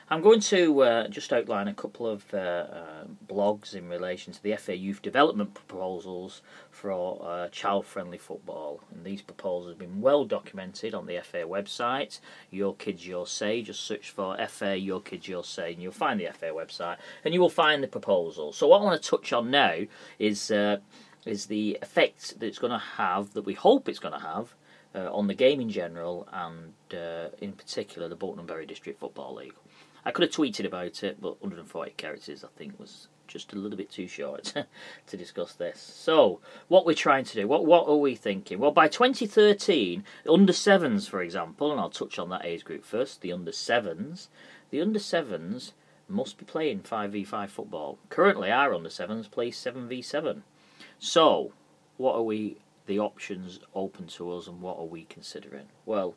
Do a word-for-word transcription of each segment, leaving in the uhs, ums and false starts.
I'm going to uh, just outline a couple of uh, uh, blogs in relation to the F A Youth Development proposals for uh, child-friendly football. And these proposals have been well documented on the F A website, Your Kids Your Say. Just search for F A Your Kids Your Say and you'll find the F A website and you will find the proposal. So what I want to touch on now is, uh, is the effect that it's going to have, that we hope it's going to have, uh, on the game in general and uh, in particular the Bolton and Bury District Football League. I could have tweeted about it, but one hundred forty characters I think was just a little bit too short to discuss this. So, what we're trying to do, what what are we thinking? Well, by twenty thirteen, under sevens, for example, and I'll touch on that age group first, the under sevens, the under sevens must be playing five v five football. Currently, our under sevens play seven v seven. So, what are we, the options open to us, and what are we considering? Well,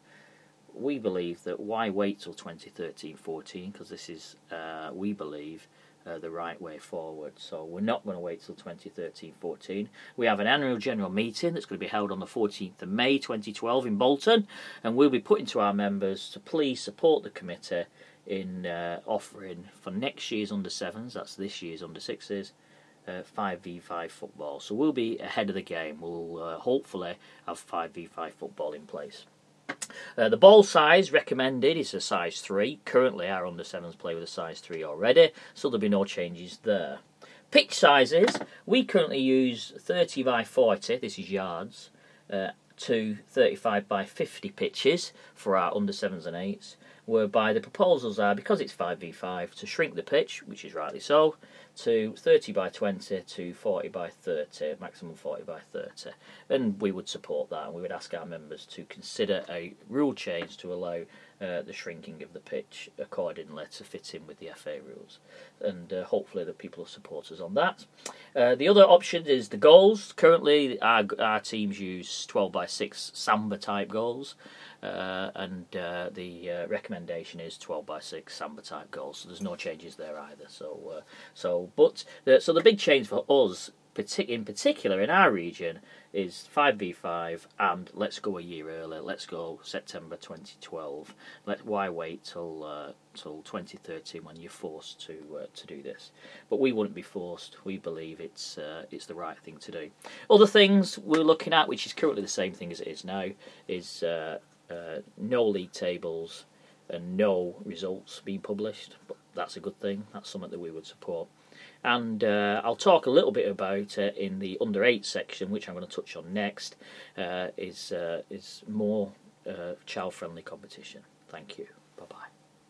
we believe that why wait till twenty thirteen fourteen, because this is, uh, we believe, uh, the right way forward. So we're not going to wait till twenty thirteen fourteen. We have an annual general meeting that's going to be held on the fourteenth of May twenty twelve in Bolton, and we'll be putting to our members to please support the committee in uh, offering for next year's under sevens, that's this year's under sixes, uh, five v five football. So we'll be ahead of the game. We'll uh, hopefully have five v five football in place. Uh, the ball size recommended is a size three. Currently our under sevens play with a size three already, so there'll be no changes there. Pitch sizes, we currently use thirty by forty, this is yards, uh, to thirty-five by fifty pitches for our under sevens and eights, whereby the proposals are, because it's five v five, to shrink the pitch, which is rightly so, to thirty by twenty to forty by thirty, maximum forty by thirty. And we would support that, and we would ask our members to consider a rule change to allow uh, the shrinking of the pitch accordingly to fit in with the F A rules. And uh, hopefully that people will support us on that. Uh, the other option is the goals. Currently our, our teams use twelve by six Samba type goals. Uh, and uh, the uh, recommendation is twelve by six Samba type goals, so there's no changes there either. So, uh, so, but the, so the big change for us, partic- in particular in our region, is five v five, and let's go a year early. Let's go September twenty twelve. Let why wait till uh, till twenty thirteen when you're forced to uh, to do this? But we wouldn't be forced. We believe it's uh, it's the right thing to do. Other things we're looking at, which is currently the same thing as it is now, is uh, Uh, no league tables and no results being published, but that's a good thing. That's something that we would support. And uh, I'll talk a little bit about uh, in the under eight section, which I'm going to touch on next, uh, is uh, is more uh, child friendly competition. Thank you.